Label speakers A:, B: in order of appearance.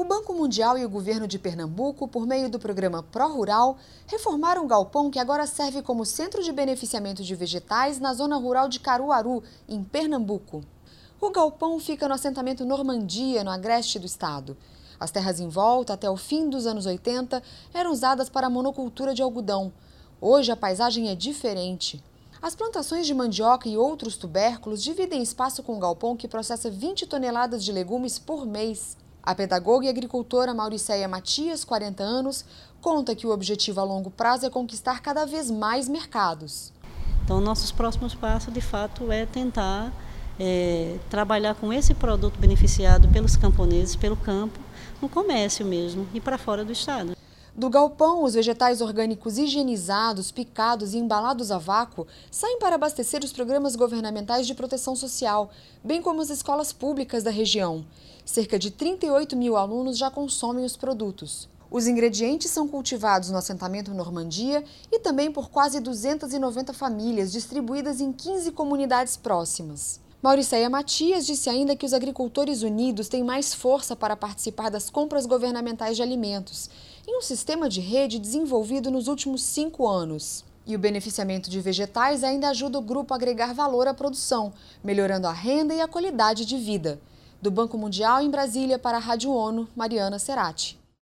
A: O Banco Mundial e o governo de Pernambuco, por meio do programa Pró-Rural, reformaram um galpão que agora serve como centro de beneficiamento de vegetais na zona rural de Caruaru, em Pernambuco. O galpão fica no assentamento Normandia, no agreste do estado. As terras em volta, até o fim dos anos 80, eram usadas para a monocultura de algodão. Hoje a paisagem é diferente. As plantações de mandioca e outros tubérculos dividem espaço com o galpão que processa 20 toneladas de legumes por mês. A pedagoga e agricultora Mauricéia Matias, 40 anos, conta que o objetivo a longo prazo é conquistar cada vez mais mercados.
B: Então, nossos próximos passos, de fato, é tentar trabalhar com esse produto beneficiado pelos camponeses, pelo campo, no comércio mesmo e para fora do estado.
A: Do galpão, os vegetais orgânicos higienizados, picados e embalados a vácuo saem para abastecer os programas governamentais de proteção social, bem como as escolas públicas da região. Cerca de 38 mil alunos já consomem os produtos. Os ingredientes são cultivados no assentamento Normandia e também por quase 290 famílias distribuídas em 15 comunidades próximas. Mauricéia Matias disse ainda que os agricultores unidos têm mais força para participar das compras governamentais de alimentos, em um sistema de rede desenvolvido nos últimos 5 anos. E o beneficiamento de vegetais ainda ajuda o grupo a agregar valor à produção, melhorando a renda e a qualidade de vida. Do Banco Mundial em Brasília para a Rádio ONU, Mariana Cerati.